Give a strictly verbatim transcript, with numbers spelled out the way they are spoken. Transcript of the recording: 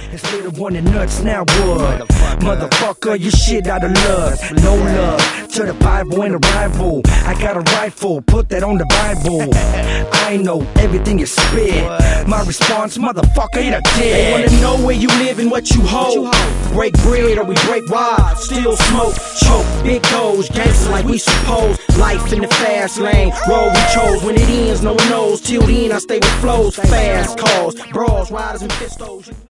Instead of wanting nuts, now what? Motherfucker, you shit out of luck. No love to the Bible and the rival. I got a rifle, put that on the Bible. I know everything you spit. My response, motherfucker, eat a dick. They wanna know where you live and what you hold. Break bread or we break rods. Still smoke, choke, big toes. Gangster like we suppose. Life in the fast lane, roll we chose. When it ends, no one knows. Till then, I stay with flows. Fast calls, brawls, riders, and pistols.